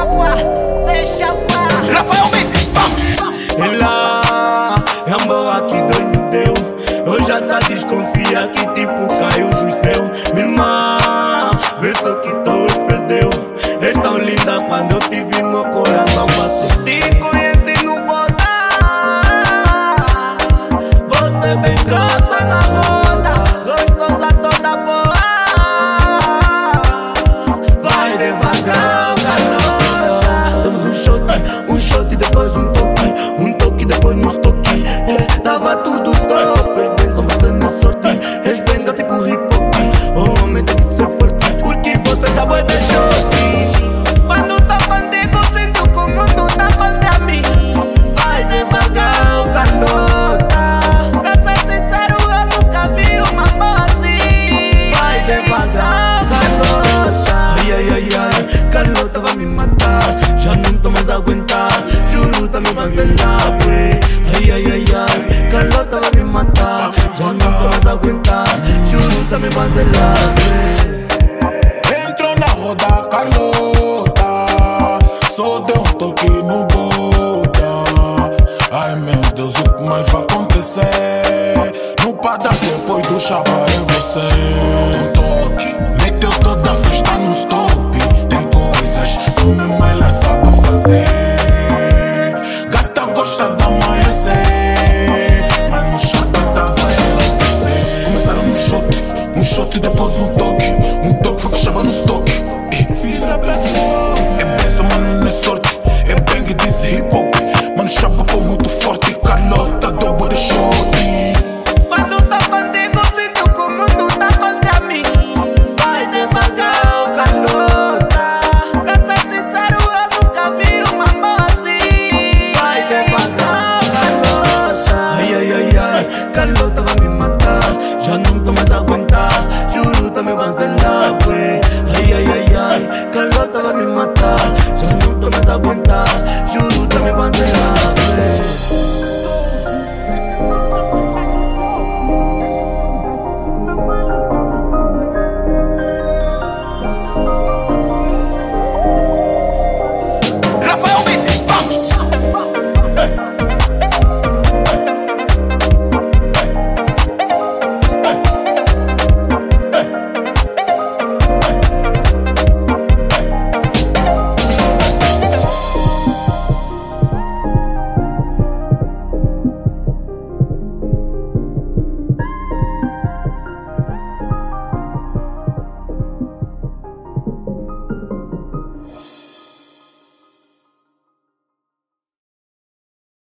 Rafael Mendes, vamos! Ela é um boa que dói no teu. Eu já tá desconfia que tipo caiu do céu. Minha irmã, vê só que tu os perdeu. És tão linda quando eu te vi, meu coração bateu. Te conheci no botar. Você bem grossa na roda, gostosa toda boa. Vai devagar, garota. Damos um shot e depois um toque depois nos toque. Tava tudo top, pensam você na sorte. És benga tipo hip hop, o homem tem que ser forte, porque você tá bué de choque. Quando tá contigo sinto que o mundo tá contra mim. Vai devagar, garota. Pra ser sincero eu nunca vi uma boa assim. Vai devagar, garota. Ai, ai, ai, ai, Carlota vai me matar. Já não tô mais a aguentar, juro tá me vanzelar. Ai, ai, ai, ai, Carlota vai me matar. Já não tô mais a aguentar, juro tá me vanzelar. Entrou na roda, Carlota, só deu um toque no boda. Ai meu Deus, o que mais vai acontecer? No padrão depois do chapa é você. Um toque, meteu toda a festa no stop. Tem coisas só mesmo ela sabe fazer. Gata gosta da mãe.